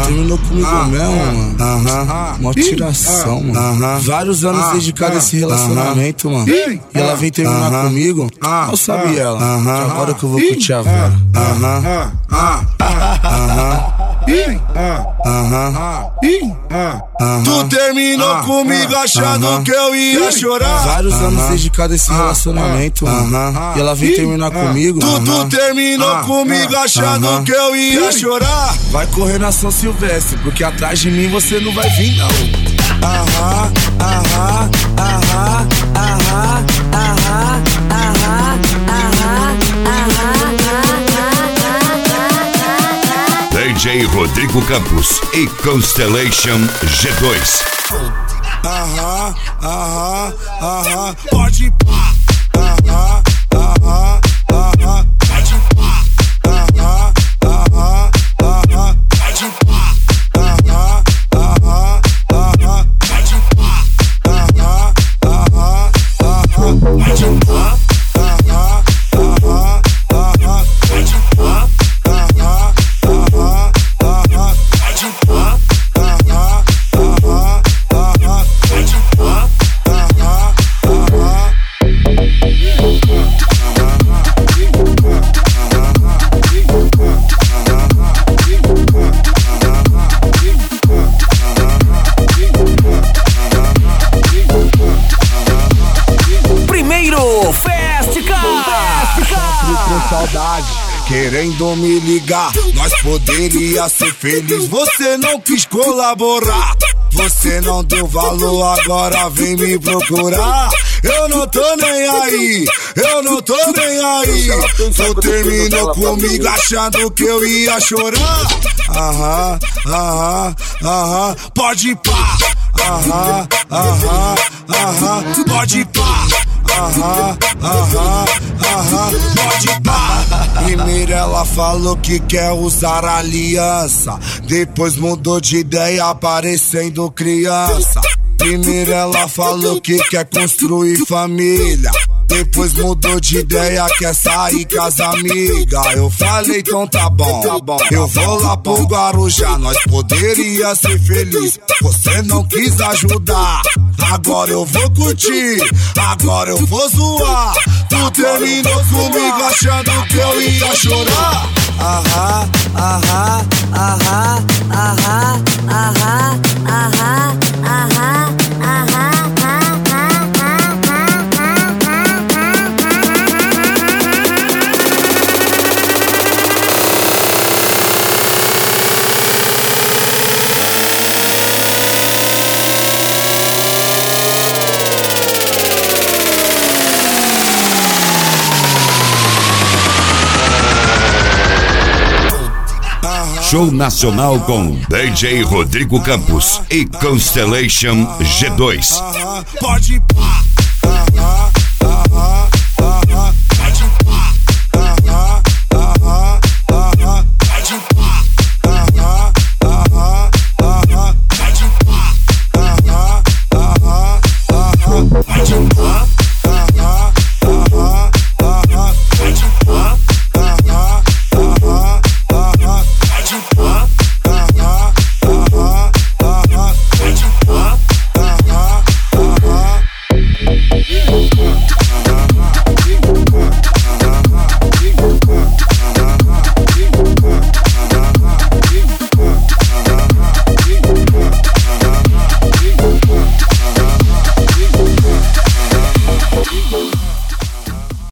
terminou comigo mesmo, mano. Mó tiração, mano. Vários anos dedicado a esse relacionamento, mano. E ela vem terminar comigo. Mal sabe ela. Que agora que eu vou curtir a Vera. Tu terminou comigo achando que eu ia chorar. Vários anos dedicado a esse relacionamento, mano. E ela vem terminar comigo. Tu terminou comigo achando que eu ia chorar. Vai correr na São Silvestre, porque atrás de mim você não vai vir, não. DJ Rodrigo Campos e Constellation G2. Pode pá. Saudade, querendo me ligar, nós poderia ser feliz. Você não quis colaborar, você não deu valor, agora vem me procurar. Eu não tô nem aí, eu não tô nem aí. Tu terminou comigo achando que eu ia chorar. Pode pá. Pode pá. Pode pá. Primeiro ela falou que quer usar aliança, depois mudou de ideia parecendo criança. Primeiro ela falou que quer construir família, depois mudou de ideia, quer sair com as amigas. Eu falei, então tá bom, eu vou lá pro Guarujá, nós poderia ser feliz. Você não quis ajudar, agora eu vou curtir, agora eu vou zoar. Tu terminou comigo achando que eu ia chorar. Show nacional com DJ Rodrigo Campos e Constellation G2. Pode pá.